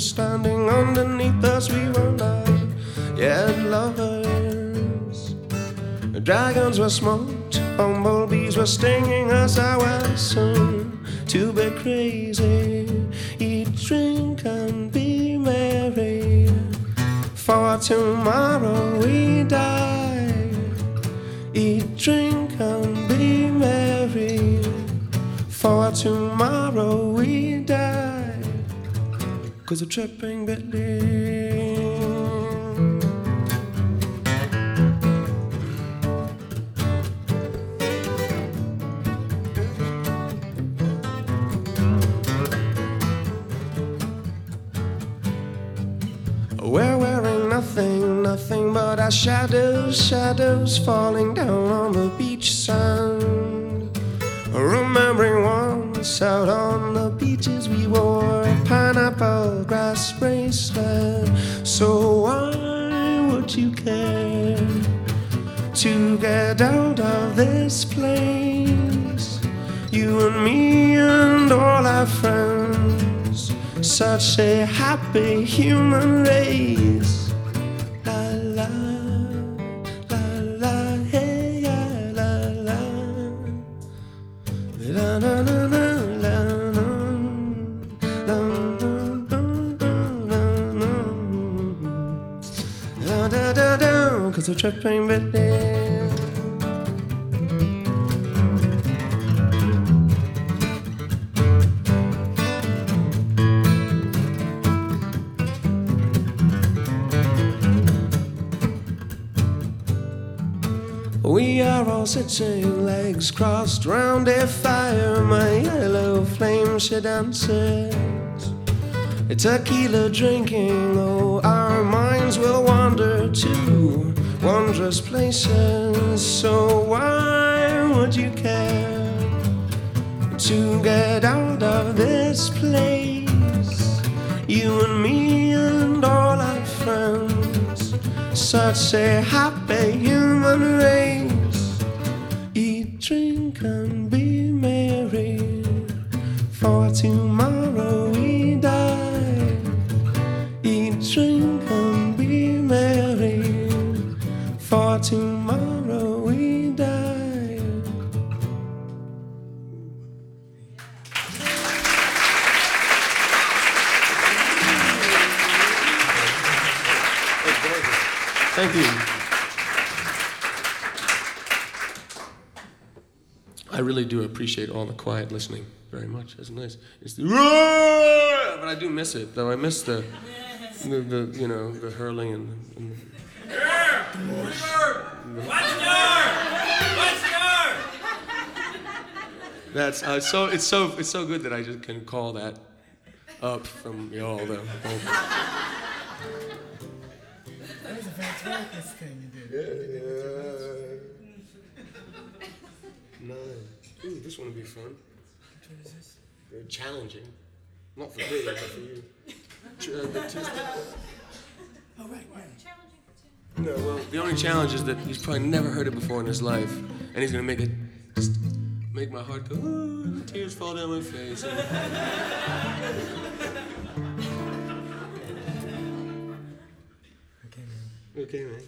standing underneath us. We were not yet lovers. Dragons were smoked, bumblebees were stinging us. I was soon to be crazy. Eat, drink, and be merry. For tomorrow we die. Eat, drink, and be merry. For tomorrow we die. 'Cause we're tripping Billy. We're wearing nothing but our shadows falling down on the beach sand. Remembering once out on the beaches we wore a pineapple grass bracelet. So why would you care to get out of this place? You and me and all our friends, such a happy human race. La la, la la, hey ya, la la, la la la la la, la da da da, 'cause we're tripping Billy. We are all sitting, legs crossed round a fire. My yellow flame, she dances. A tequila drinking, oh, our minds will wander to wondrous places. So why would you care to get out of this place? You and me and all our friends, such a happy human race. Eat, drink, and be merry. For tomorrow we die. Eat, drink, and be merry. For tomorrow we die. Thank you. I really do appreciate all the quiet listening very much. That's nice. It's the but I do miss it, though. I miss the you know, the hurling and that's it's so good that I just can call that up from y'all. That was a fantastic thing you did. Nice. Ooh, this one will be fun. Which one is this? Very challenging. Not for me, but for you. Oh, right. No, well, the only challenge is that he's probably never heard it before in his life, and he's gonna make it just make my heart go. Ooh, tears fall down my face. Okay, man. Okay, man.